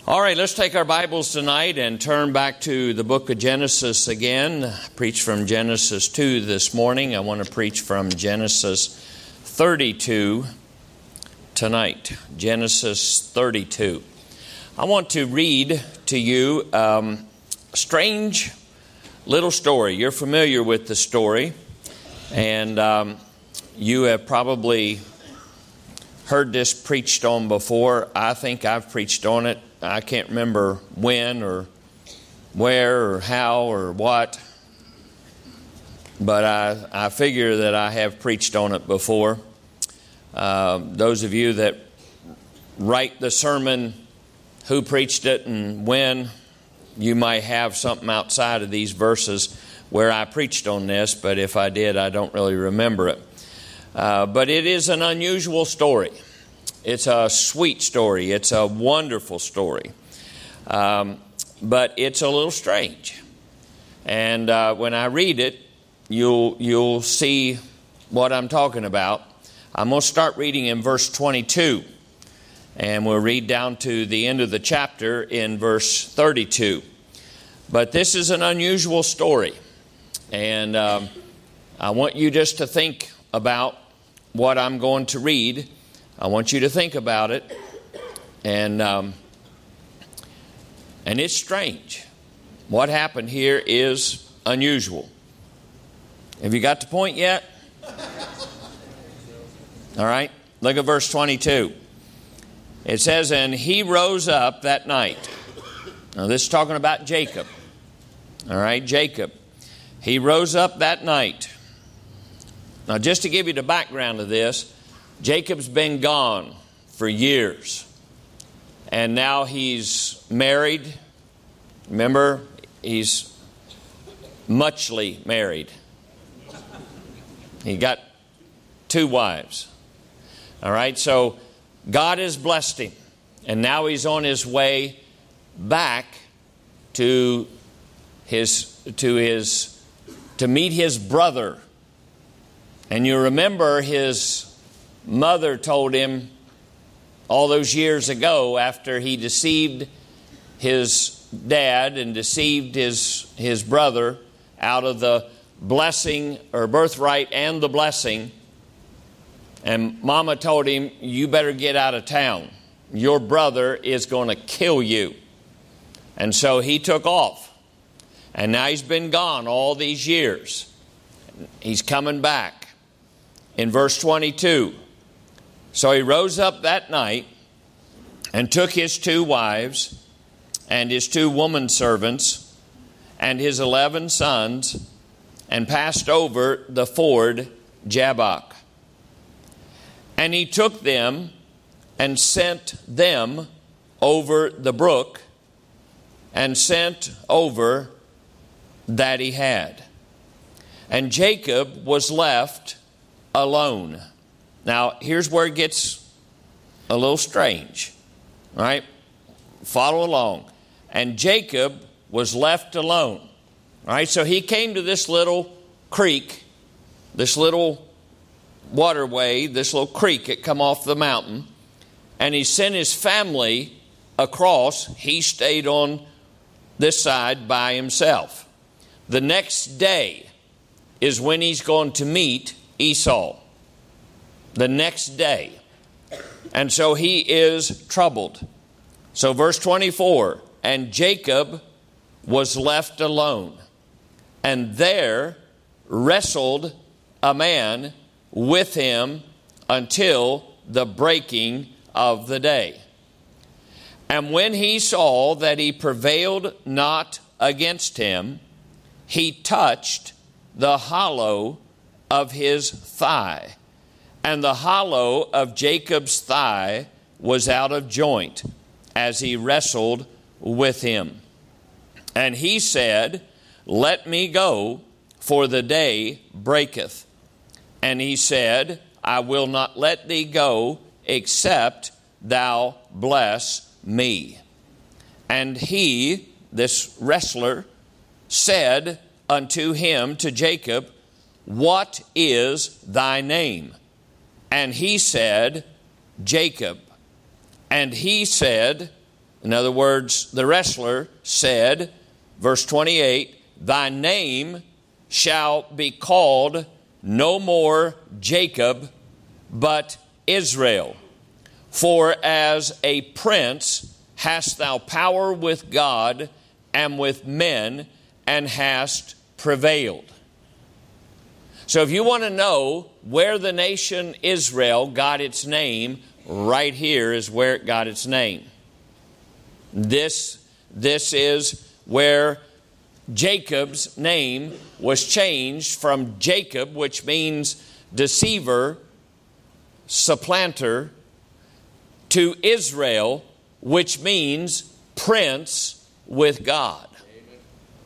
All right, let's take our Bibles tonight and turn back to the book of Genesis again. I preached from Genesis 2 this morning. I want to preach from Genesis 32 tonight. Genesis 32. I want to read to you a strange little story. You're familiar with the story, and you have probably heard this preached on before. I think I've preached on it. I can't remember when or where or how or what, but I figure that I have preached on it before. Those of you that write the sermon, who preached it and when, you might have something outside of these verses where I preached on this, but if I did, I don't really remember it. But it is an unusual story. It's a sweet story. It's a wonderful story. But it's a little strange. And when I read it, you'll see what I'm talking about. I'm going to start reading in verse 22. And we'll read down to the end of the chapter in verse 32. But this is an unusual story. And I want you just to think about what I'm going to read. I want you to think about it, and it's strange. What happened here is unusual. Have you got the point yet? All right, look at verse 22. It says, "And he rose up that night." Now this is talking about Jacob. All right, Jacob. He rose up that night. Now just to give you the background of this, Jacob's been gone for years, and now he's married. Remember, he's muchly married. He got 2 wives. All right, so God has blessed him, and now he's on his way back to meet his brother. And you remember his mother told him all those years ago, after he deceived his dad and deceived his brother out of the blessing or birthright and the blessing, and Mama told him, "You better get out of town. Your brother is going to kill you." And so he took off, and now he's been gone all these years. He's coming back. In verse 22, "So he rose up that night and took his 2 wives and his 2 woman servants and his 11 sons and passed over the ford Jabbok. And he took them and sent them over the brook and sent over that he had. And Jacob was left alone." Now, here's where it gets a little strange, all right? Follow along. "And Jacob was left alone." All right, so he came to this little creek, this little waterway, this little creek that come off the mountain, and he sent his family across. He stayed on this side by himself. The next day is when he's going to meet Esau. The next day. And so he is troubled. So verse 24, "And Jacob was left alone, and there wrestled a man with him until the breaking of the day. And when he saw that he prevailed not against him, he touched the hollow of his thigh. And the hollow of Jacob's thigh was out of joint as he wrestled with him. And he said, Let me go, for the day breaketh. And he said, I will not let thee go, except thou bless me. And he," this wrestler, "said unto him," to Jacob, "What is thy name?" And he said, Jacob. And he said, In other words, the wrestler said, verse 28, thy name shall be called no more Jacob, but Israel. For as a prince hast thou power with God and with men, and hast prevailed. So if you want to know where the nation Israel got its name, right here is where it got its name. This is where Jacob's name was changed from Jacob, which means deceiver, supplanter, to Israel, which means prince with God. Amen.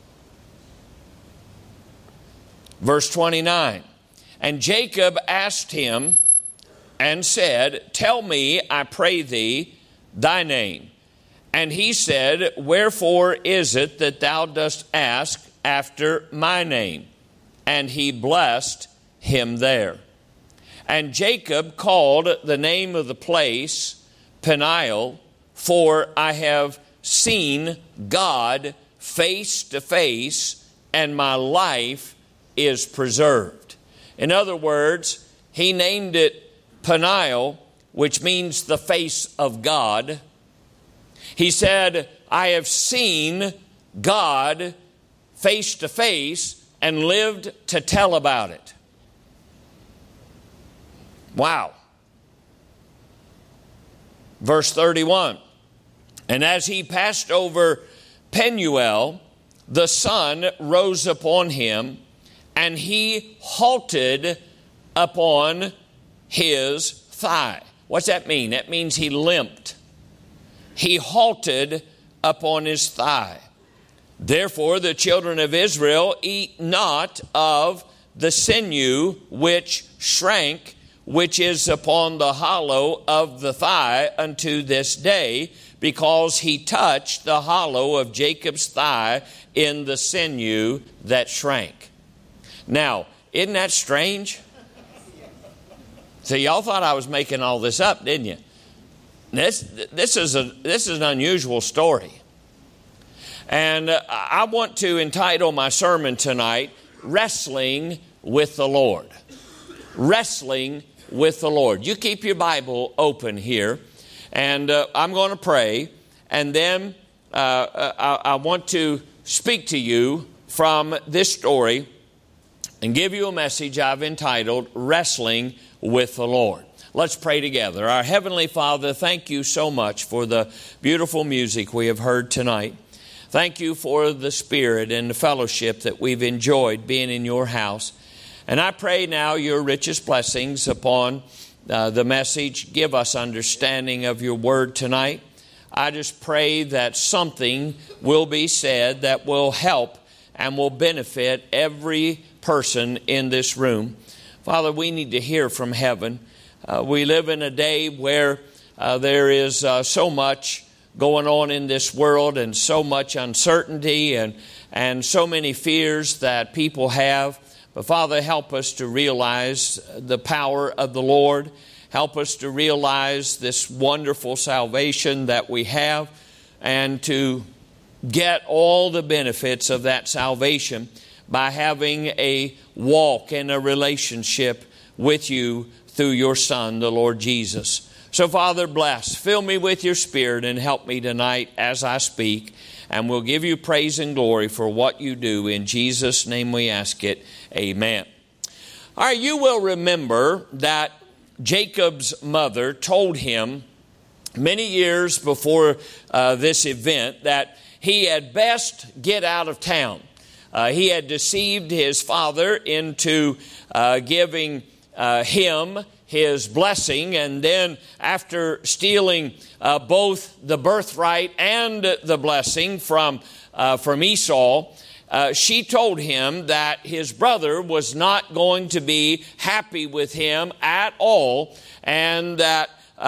Verse 29, and Jacob asked him and said, tell me, I pray thee, thy name. And he said, wherefore is it that thou dost ask after my name? And he blessed him there. And Jacob called the name of the place Peniel, for I have seen God face to face, and my life is preserved. In other words, he named it Peniel, which means the face of God. He said, I have seen God face to face and lived to tell about it. Wow. Verse 31, and as he passed over Penuel, the sun rose upon him, and he halted upon his thigh. What's that mean? That means he limped. He halted upon his thigh. Therefore the children of Israel eat not of the sinew which shrank, which is upon the hollow of the thigh unto this day, because he touched the hollow of Jacob's thigh in the sinew that shrank. Now, isn't that strange? So y'all thought I was making all this up, didn't you? This is an unusual story. And I want to entitle my sermon tonight, Wrestling with the Lord. Wrestling with the Lord. You keep your Bible open here, and I'm going to pray, and then I want to speak to you from this story and give you a message I've entitled Wrestling with the Lord. Let's pray together. Our Heavenly Father, thank you so much for the beautiful music we have heard tonight. Thank you for the spirit and the fellowship that we've enjoyed being in your house. And I pray now your richest blessings upon the message. Give us understanding of your word tonight. I just pray that something will be said that will help and will benefit every person in this room. Father, we need to hear from heaven. We live in a day where there is so much going on in this world, and so much uncertainty and so many fears that people have. But Father, help us to realize the power of the Lord. Help us to realize this wonderful salvation that we have, and to get all the benefits of that salvation by having a walk in a relationship with you through your Son, the Lord Jesus. So Father, bless, fill me with your Spirit and help me tonight as I speak. And we'll give you praise and glory for what you do. In Jesus' name we ask it. Amen. All right, you will remember that Jacob's mother told him many years before this event that he had best get out of town. He had deceived his father into giving him his blessing, and then after stealing both the birthright and the blessing from Esau, she told him that his brother was not going to be happy with him at all, and that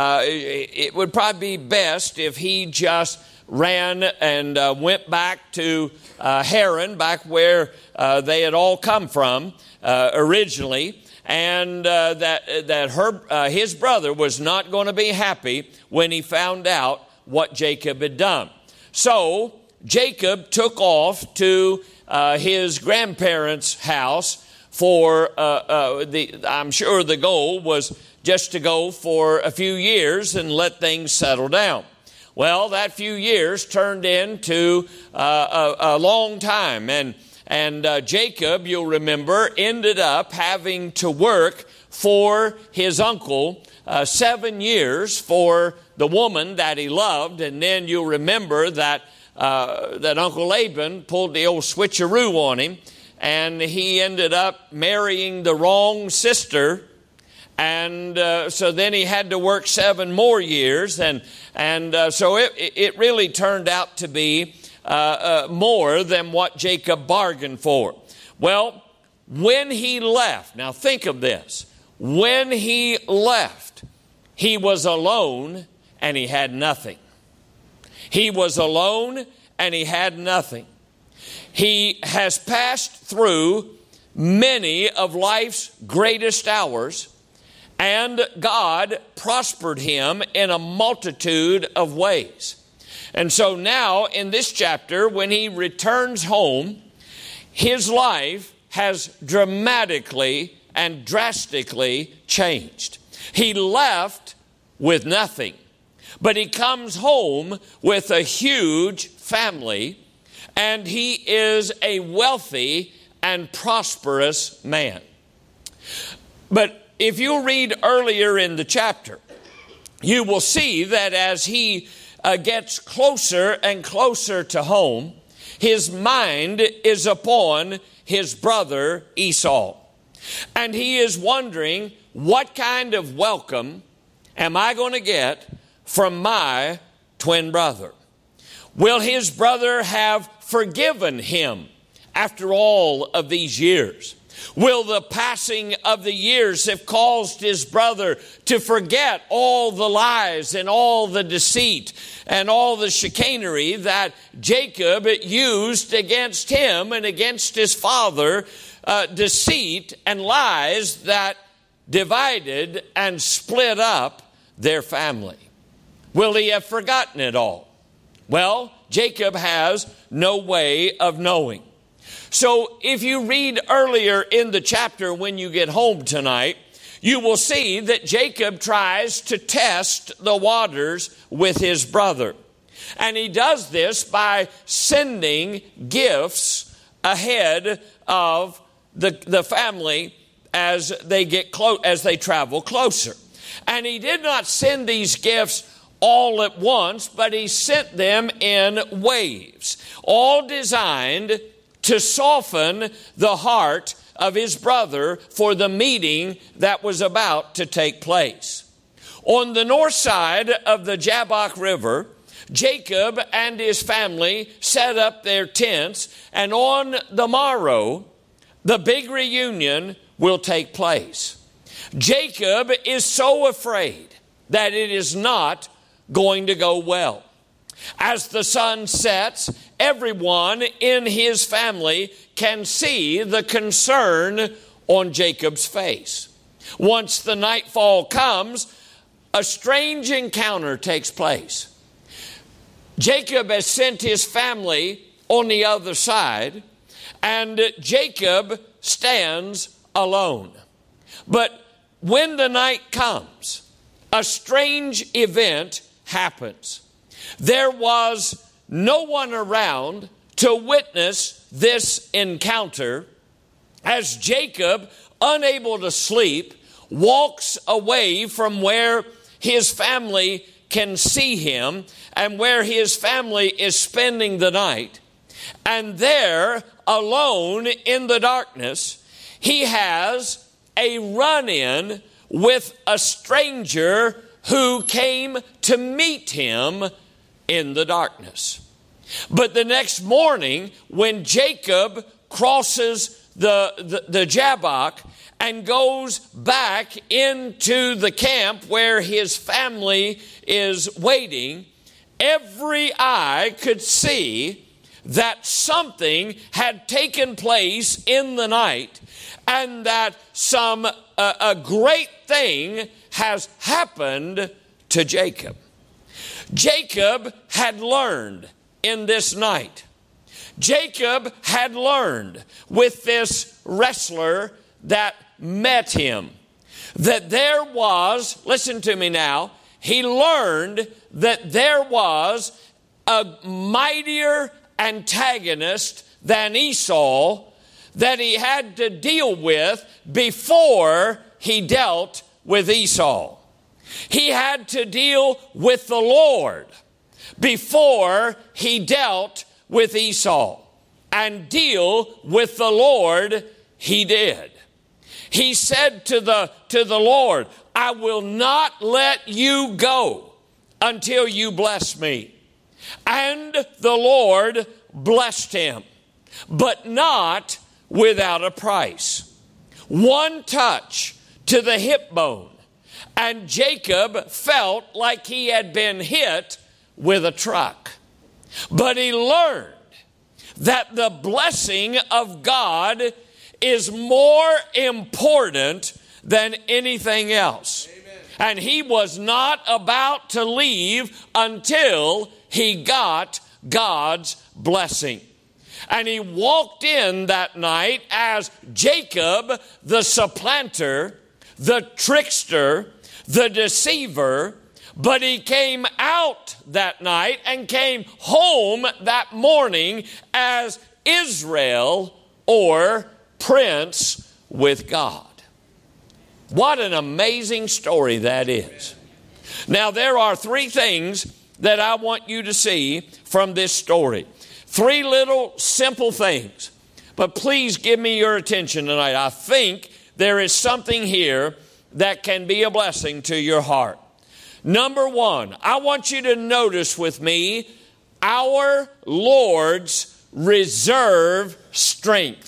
it would probably be best if he just ran and went back to Haran, back where they had all come from originally. And that his brother was not going to be happy when he found out what Jacob had done. So Jacob took off to his grandparents' house for, I'm sure the goal was just to go for a few years and let things settle down. Well, that few years turned into a long time, and Jacob, you'll remember, ended up having to work for his uncle 7 years for the woman that he loved, and then you'll remember that Uncle Laban pulled the old switcheroo on him, and he ended up marrying the wrong sister. And so then he had to work 7 more years, and so it really turned out to be more than what Jacob bargained for. Well, when he left, now think of this, when he left, he was alone and he had nothing. He was alone and he had nothing. He has passed through many of life's greatest hours, and God prospered him in a multitude of ways. And so now in this chapter, when he returns home, his life has dramatically and drastically changed. He left with nothing, but he comes home with a huge family, and he is a wealthy and prosperous man. But if you read earlier in the chapter, you will see that as he gets closer and closer to home, his mind is upon his brother Esau. And he is wondering, what kind of welcome am I going to get from my twin brother? Will his brother have forgiven him after all of these years? Will the passing of the years have caused his brother to forget all the lies and all the deceit and all the chicanery that Jacob used against him and against his father, deceit and lies that divided and split up their family? Will he have forgotten it all? Well, Jacob has no way of knowing. So if you read earlier in the chapter when you get home tonight, you will see that Jacob tries to test the waters with his brother. And he does this by sending gifts ahead of the family as they travel closer. And he did not send these gifts all at once, but he sent them in waves, all designed to soften the heart of his brother for the meeting that was about to take place. On the north side of the Jabbok River, Jacob and his family set up their tents, and on the morrow, the big reunion will take place. Jacob is so afraid that it is not going to go well. As the sun sets, everyone in his family can see the concern on Jacob's face. Once the nightfall comes, a strange encounter takes place. Jacob has sent his family on the other side, and Jacob stands alone. But when the night comes, a strange event happens. There was no one around to witness this encounter as Jacob, unable to sleep, walks away from where his family can see him and where his family is spending the night. And there, alone in the darkness, he has a run-in with a stranger who came to meet him in the darkness. But the next morning, when Jacob crosses the Jabbok and goes back into the camp where his family is waiting, every eye could see that something had taken place in the night, and that a great thing has happened to Jacob. Jacob had learned in this night. Jacob had learned with this wrestler that met him that there was, listen to me now, he learned that there was a mightier antagonist than Esau that he had to deal with before he dealt with Esau. He had to deal with the Lord before he dealt with Esau. And deal with the Lord he did. He said to the Lord, I will not let you go until you bless me. And the Lord blessed him, but not without a price. One touch to the hip bone, and Jacob felt like he had been hit with a truck. But he learned that the blessing of God is more important than anything else. Amen. And he was not about to leave until he got God's blessing. And he walked in that night as Jacob, the supplanter, the trickster, the deceiver, but he came out that night and came home that morning as Israel, or Prince with God. What an amazing story that is. Now, there are three things that I want you to see from this story. Three little simple things. But please give me your attention tonight. I think there is something here that can be a blessing to your heart. Number one, I want you to notice with me our Lord's reserve strength.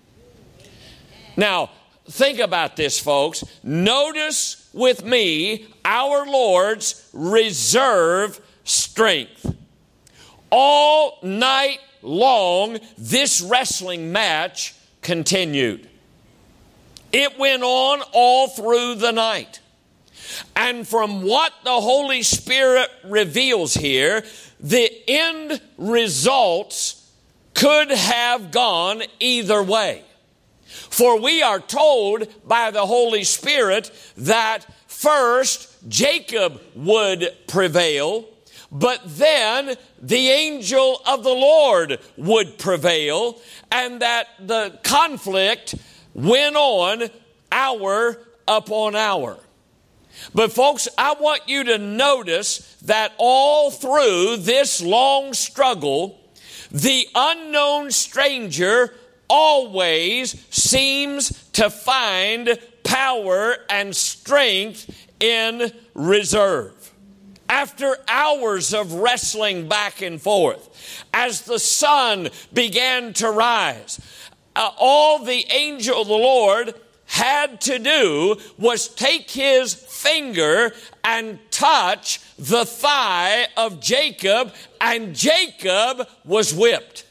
Now, think about this, folks. Notice with me our Lord's reserve strength. All night long, this wrestling match continued. It went on all through the night. And from what the Holy Spirit reveals here, the end results could have gone either way. For we are told by the Holy Spirit that first Jacob would prevail, but then the angel of the Lord would prevail, and that the conflict went on hour upon hour. But folks, I want you to notice that all through this long struggle, the unknown stranger always seems to find power and strength in reserve. After hours of wrestling back and forth, as the sun began to rise, all the angel of the Lord had to do was take his finger and touch the thigh of Jacob, and Jacob was whipped.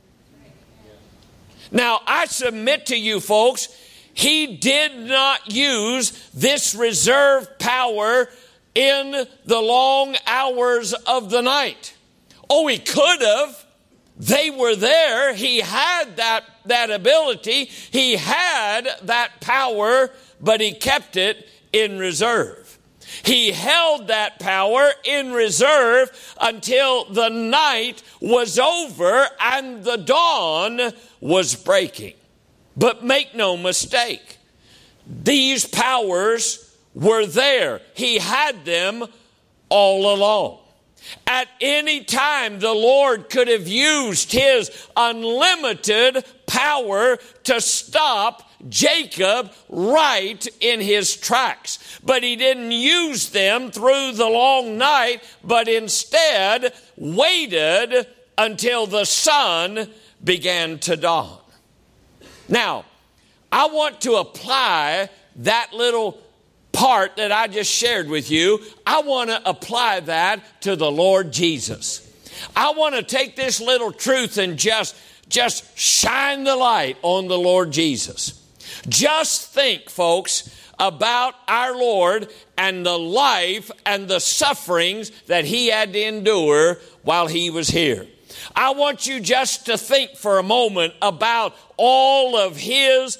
Now, I submit to you folks, he did not use this reserve power in the long hours of the night. Oh, he could have. They were there. He had that ability. He had that power, but he kept it in reserve. He held that power in reserve until the night was over and the dawn was breaking. But make no mistake, these powers were there. He had them all along. At any time, the Lord could have used his unlimited power to stop Jacob right in his tracks. But he didn't use them through the long night, but instead waited until the sun began to dawn. Now, I want to apply that little part that I just shared with you. I want to apply that to the Lord Jesus. I want to take this little truth and just shine the light on the Lord Jesus. Just think, folks, about our Lord and the life and the sufferings that he had to endure while he was here. I want you just to think for a moment about all of his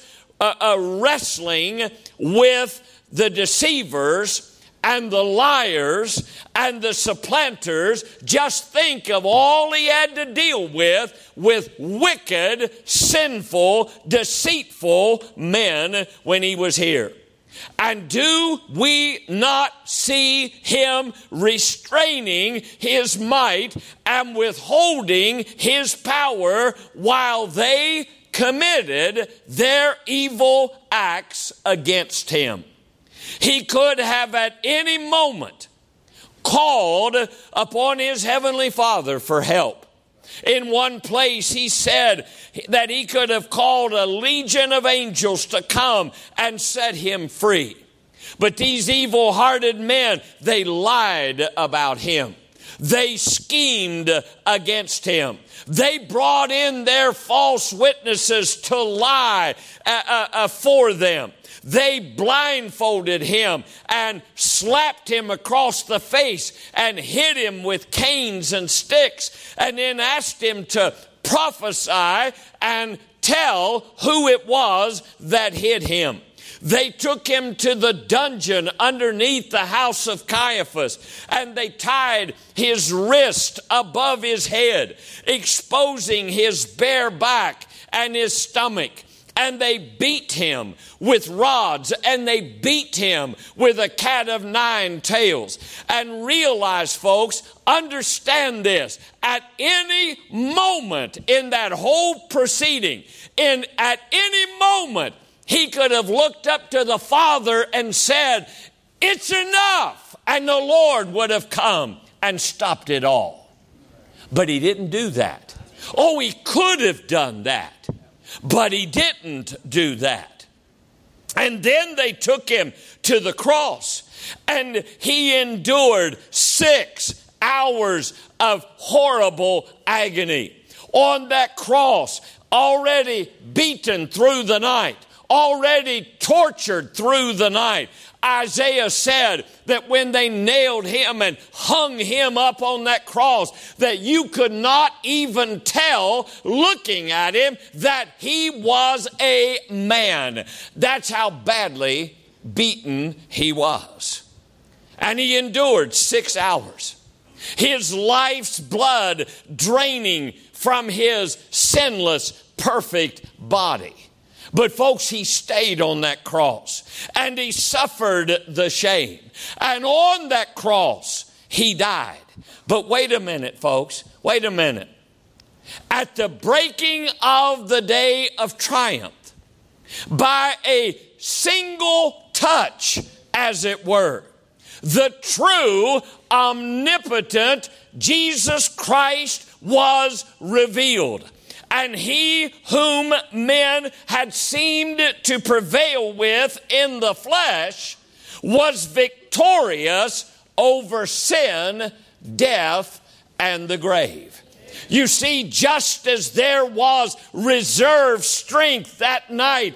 wrestling with the deceivers and the liars and the supplanters. Just think of all he had to deal with wicked, sinful, deceitful men when he was here. And do we not see him restraining his might and withholding his power while they committed their evil acts against him? He could have at any moment called upon his heavenly Father for help. In one place he said that he could have called a legion of angels to come and set him free. But these evil-hearted men, they lied about him. They schemed against him. They brought in their false witnesses to lie for them. They blindfolded him and slapped him across the face and hit him with canes and sticks, and then asked him to prophesy and tell who it was that hit him. They took him to the dungeon underneath the house of Caiaphas, and they tied his wrist above his head, exposing his bare back and his stomach. And they beat him with rods, and they beat him with a cat of nine tails. And realize, folks, understand this, at any moment in that whole proceeding, at any moment, he could have looked up to the Father and said, "It's enough," and the Lord would have come and stopped it all. But he didn't do that. Oh, he could have done that, but he didn't do that. And then they took him to the cross, and he endured 6 hours of horrible agony. On that cross, already beaten through the night, already tortured through the night. Isaiah said that when they nailed him and hung him up on that cross, that you could not even tell, looking at him, that he was a man. That's how badly beaten he was. And he endured 6 hours. His life's blood draining from his sinless, perfect body. But folks, he stayed on that cross, and he suffered the shame. And on that cross, he died. But wait a minute, folks. Wait a minute. At the breaking of the day of triumph, by a single touch, as it were, the true, omnipotent Jesus Christ was revealed. And he whom men had seemed to prevail with in the flesh was victorious over sin, death, and the grave. You see, just as there was reserve strength that night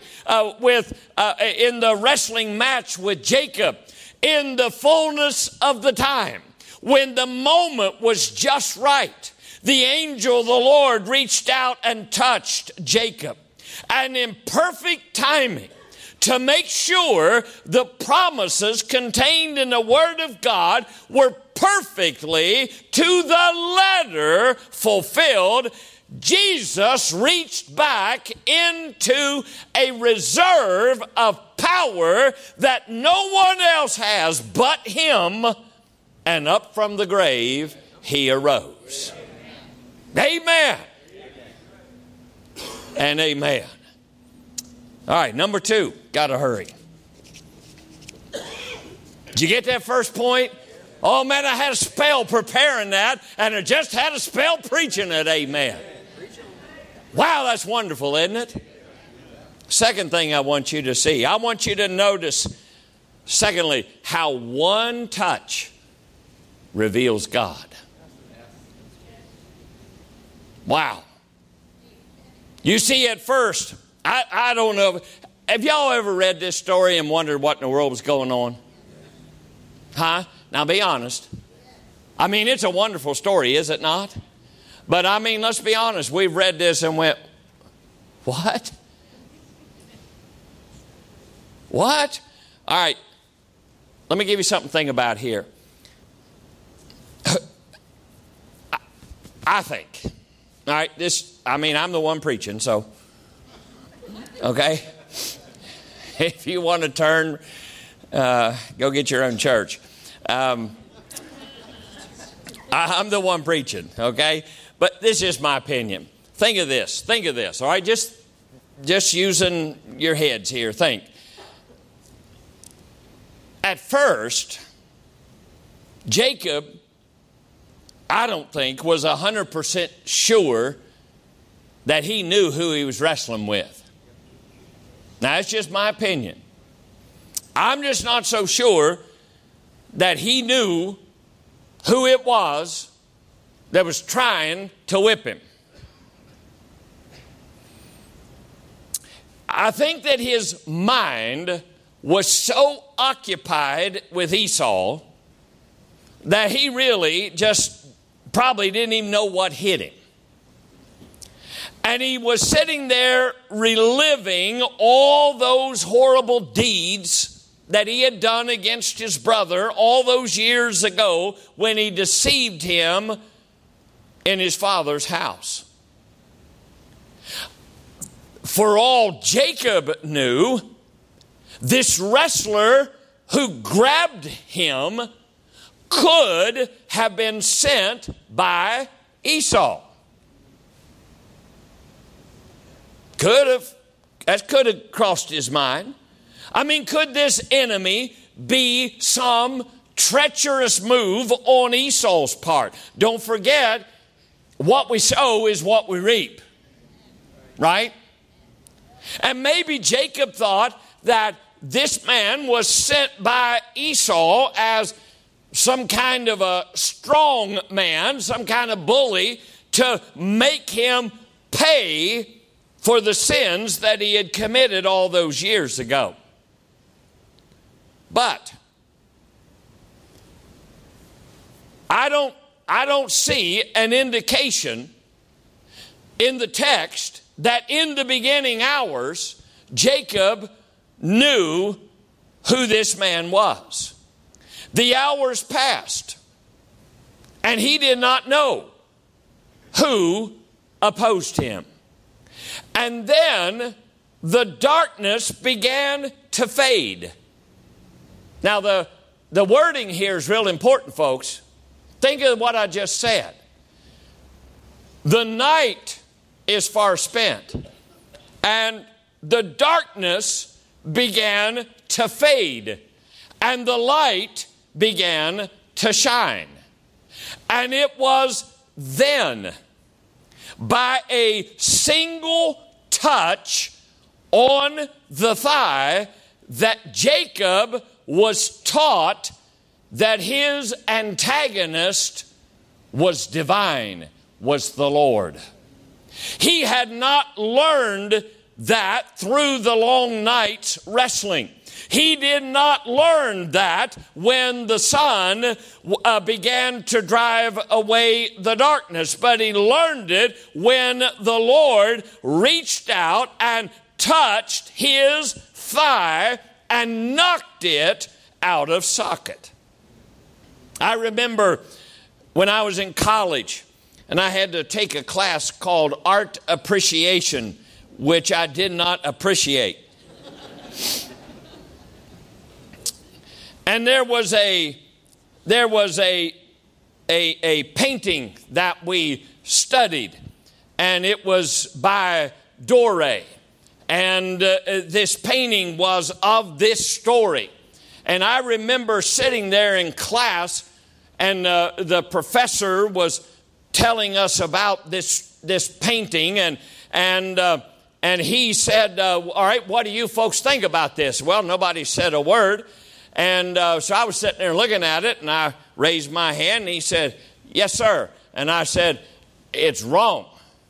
in the wrestling match with Jacob, in the fullness of the time, when the moment was just right, the angel of the Lord reached out and touched Jacob. And in perfect timing, to make sure the promises contained in the Word of God were perfectly to the letter fulfilled, Jesus reached back into a reserve of power that no one else has but him, and up from the grave he arose. Amen. And amen. All right, number 2. Got to hurry. Did you get that first point? Oh, man, I had a spell preparing that, and I just had a spell preaching it. Amen. Wow, that's wonderful, isn't it? Second thing I want you to see. I want you to notice, secondly, how one touch reveals God. Wow. You see, at first, I don't know. Have y'all ever read this story and wondered what in the world was going on? Huh? Now be honest. I mean, it's a wonderful story, is it not? But I mean, let's be honest. We've read this and went, what? What? All right. Let me give you something to think about here. I think. All right. I'm the one preaching, so. Okay. If you want to turn, go get your own church. I'm the one preaching, okay? But this is my opinion. Think of this, all right? Just using your heads here, think. At first, Jacob, I don't think, was 100% sure that he knew who he was wrestling with. Now, that's just my opinion. I'm just not so sure that he knew who it was that was trying to whip him. I think that his mind was so occupied with Esau that he really just probably didn't even know what hit him. And he was sitting there reliving all those horrible deeds that he had done against his brother all those years ago when he deceived him in his father's house. For all Jacob knew, this wrestler who grabbed him could have been sent by Esau. That could have crossed his mind. I mean, could this enemy be some treacherous move on Esau's part? Don't forget, what we sow is what we reap. Right? And maybe Jacob thought that this man was sent by Esau as some kind of a strong man, some kind of bully, to make him pay for the sins that he had committed all those years ago. But I don't see an indication in the text that in the beginning hours, Jacob knew who this man was. The hours passed, and he did not know who opposed him. And then the darkness began to fade. Now, the wording here is real important, folks. Think of what I just said. The night is far spent, and the darkness began to fade, and the light began to shine. And it was then, by a single touch on the thigh, that Jacob was taught that his antagonist was divine, was the Lord. He had not learned that through the long nights wrestling. He did not learn that when the sun began to drive away the darkness, but he learned it when the Lord reached out and touched his thigh and knocked it out of socket. I remember when I was in college and I had to take a class called Art Appreciation, which I did not appreciate. And there was a painting that we studied, and it was by Doré. And this painting was of this story. And I remember sitting there in class, and the professor was telling us about this painting, and he said, all right, what do you folks think about this? Well, nobody said a word. And so I was sitting there looking at it, and I raised my hand, and he said, yes, sir. And I said, it's wrong.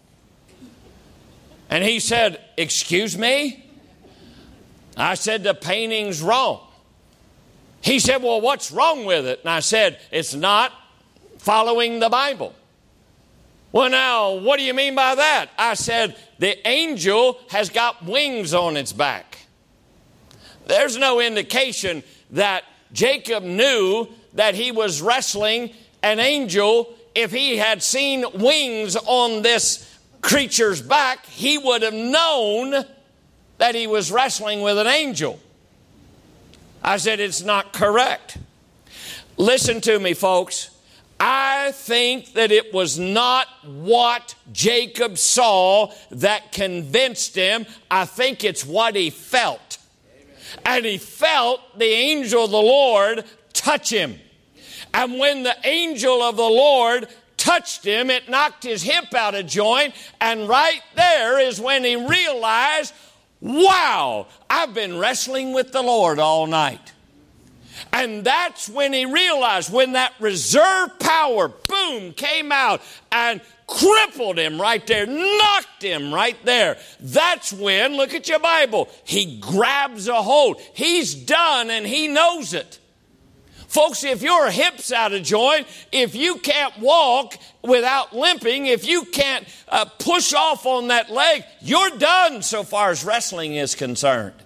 And he said, excuse me? I said, the painting's wrong. He said, well, what's wrong with it? And I said, it's not following the Bible. Well, now, what do you mean by that? I said, the angel has got wings on its back. There's no indication that Jacob knew that he was wrestling an angel. If he had seen wings on this creature's back, he would have known that he was wrestling with an angel. I said, it's not correct. Listen to me, folks. I think that it was not what Jacob saw that convinced him. I think it's what he felt. And he felt the angel of the Lord touch him. And when the angel of the Lord touched him, it knocked his hip out of joint. And right there is when he realized, wow, I've been wrestling with the Lord all night. And that's when he realized, when that reserve power, boom, came out and crippled him right there, knocked him right there. That's when, look at your Bible, he grabs a hold. He's done and he knows it. Folks, if your hip's out of joint, if you can't walk without limping, if you can't push off on that leg, you're done so far as wrestling is concerned.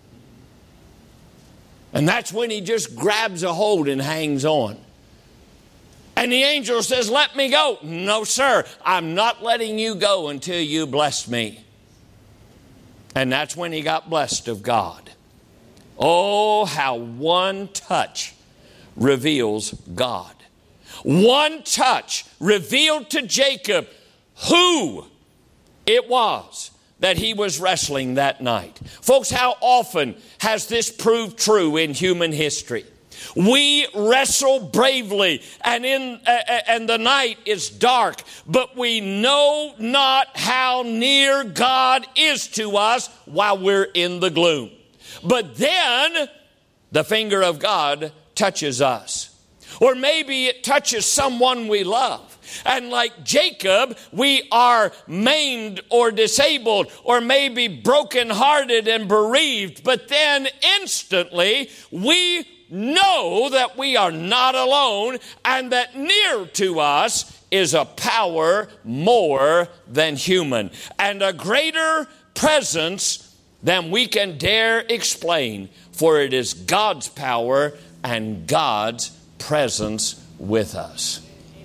And that's when he just grabs a hold and hangs on. And the angel says, let me go. No, sir, I'm not letting you go until you bless me. And that's when he got blessed of God. Oh, how one touch reveals God. One touch revealed to Jacob who it was that he was wrestling that night. Folks, how often has this proved true in human history? We wrestle bravely, and the night is dark, but we know not how near God is to us while we're in the gloom. But then the finger of God touches us. Or maybe it touches someone we love. And like Jacob, we are maimed or disabled or maybe brokenhearted and bereaved. But then instantly we know that we are not alone and that near to us is a power more than human and a greater presence than we can dare explain. For it is God's power and God's presence with us.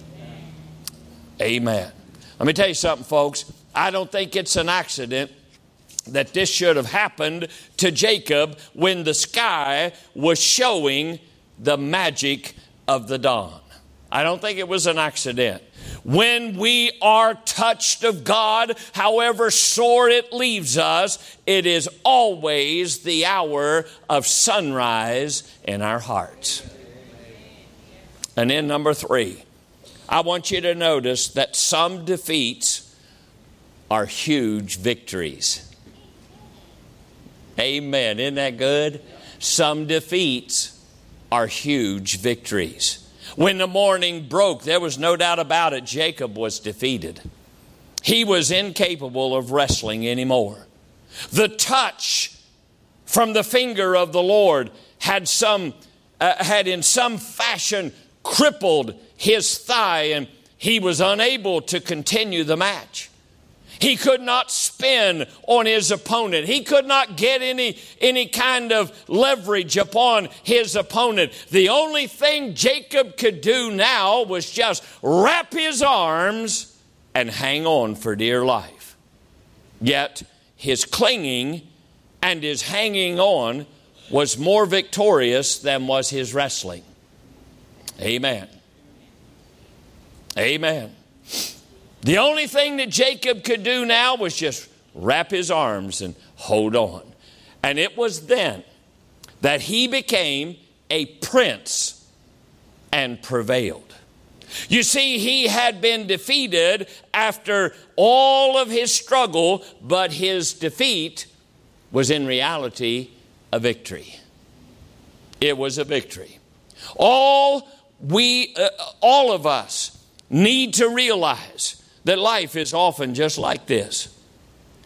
Amen. Let me tell you something, folks. I don't think it's an accident that this should have happened to Jacob when the sky was showing the magic of the dawn. I don't think it was an accident. When we are touched of God, however sore it leaves us, it is always the hour of sunrise in our hearts. And then number 3, I want you to notice that some defeats are huge victories. Amen. Isn't that good? Some defeats are huge victories. When the morning broke, there was no doubt about it, Jacob was defeated. He was incapable of wrestling anymore. The touch from the finger of the Lord had in some fashion crippled his thigh, and he was unable to continue the match. He could not spin on his opponent. He could not get any kind of leverage upon his opponent. The only thing Jacob could do now was just wrap his arms and hang on for dear life. Yet his clinging and his hanging on was more victorious than was his wrestling. Amen. Amen. The only thing that Jacob could do now was just wrap his arms and hold on. And it was then that he became a prince and prevailed. You see, he had been defeated after all of his struggle, but his defeat was in reality a victory. It was a victory. All of us need to realize that life is often just like this.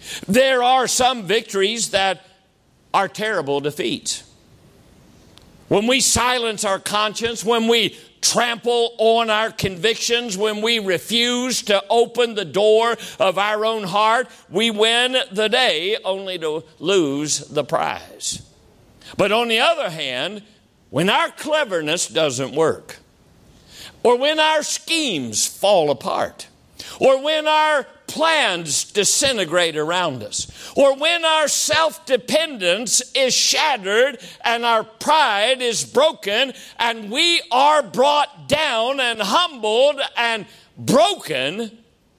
There are some victories that are terrible defeats. when we silence our conscience, when we trample on our convictions, when we refuse to open the door of our own heart, we win the day only to lose the prize. But on the other hand, when our cleverness doesn't work, or when our schemes fall apart, or when our plans disintegrate around us, or when our self-dependence is shattered and our pride is broken and we are brought down and humbled and broken,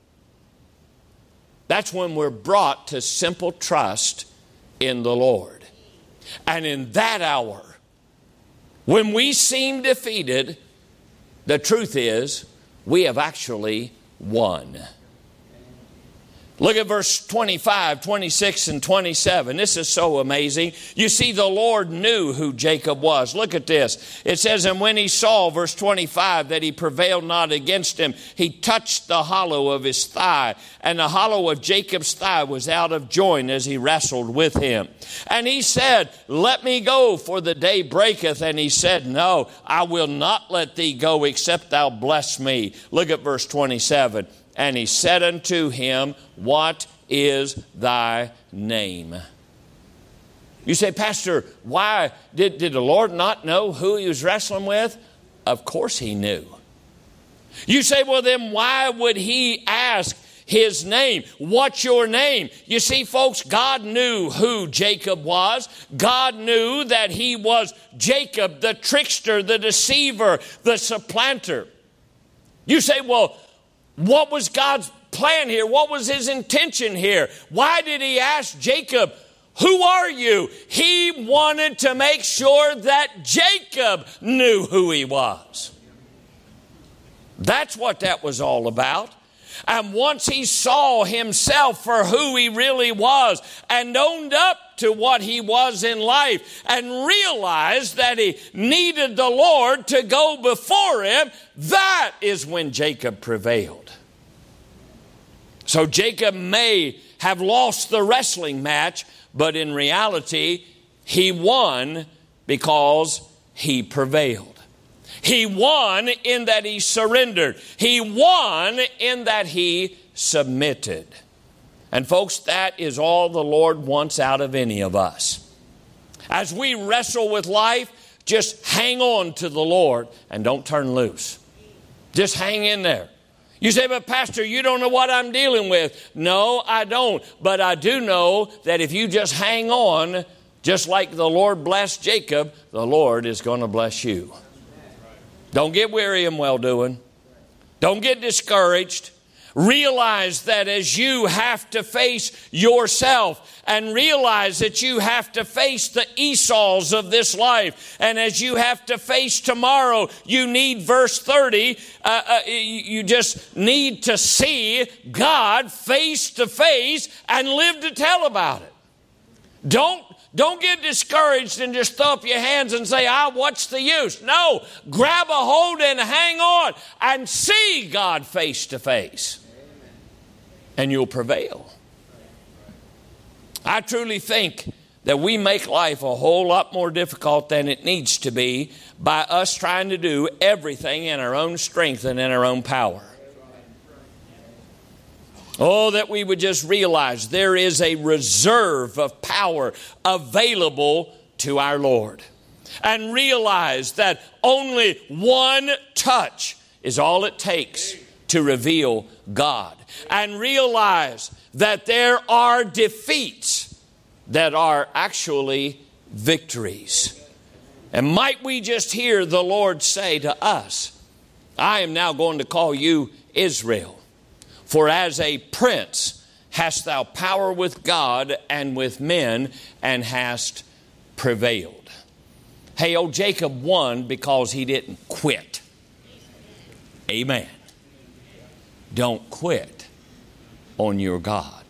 that's when we're brought to simple trust in the Lord. And in that hour, when we seem defeated, the truth is we have actually won. Look at verse 25, 26, and 27. This is so amazing. You see, the Lord knew who Jacob was. Look at this. It says, and when he saw, verse 25, that he prevailed not against him, he touched the hollow of his thigh, and the hollow of Jacob's thigh was out of joint as he wrestled with him. And he said, let me go, for the day breaketh. And he said, no, I will not let thee go, except thou bless me. Look at verse 27. And he said unto him, what is thy name? You say, Pastor, why did the Lord not know who he was wrestling with? Of course he knew. You say, well, then why would he ask his name? What's your name? You see, folks, God knew who Jacob was. God knew that he was Jacob, the trickster, the deceiver, the supplanter. You say, well, what was God's plan here? What was his intention here? Why did he ask Jacob, who are you? He wanted to make sure that Jacob knew who he was. That's what that was all about. And once he saw himself for who he really was and owned up to what he was in life and realized that he needed the Lord to go before him, that is when Jacob prevailed. So Jacob may have lost the wrestling match, but in reality, he won because he prevailed. He won in that he surrendered. He won in that he submitted. And folks, that is all the Lord wants out of any of us. As we wrestle with life, just hang on to the Lord and don't turn loose. Just hang in there. You say, but Pastor, you don't know what I'm dealing with. No, I don't. But I do know that if you just hang on, just like the Lord blessed Jacob, the Lord is going to bless you. Don't get weary in well-doing. Don't get discouraged. Realize that as you have to face yourself and realize that you have to face the Esau's of this life, and as you have to face tomorrow, you need verse 30. You just need to see God face to face and live to tell about it. Don't get discouraged and just throw up your hands and say, what's the use? No, grab a hold and hang on and see God face to face. And you'll prevail. I truly think that we make life a whole lot more difficult than it needs to be by us trying to do everything in our own strength and in our own power. Oh, that we would just realize there is a reserve of power available to our Lord. And realize that only one touch is all it takes to reveal God. And realize that there are defeats that are actually victories. And might we just hear the Lord say to us, I am now going to call you Israel. For as a prince hast thou power with God and with men, and hast prevailed. Hey, old Jacob won because he didn't quit. Amen. Don't quit on your God.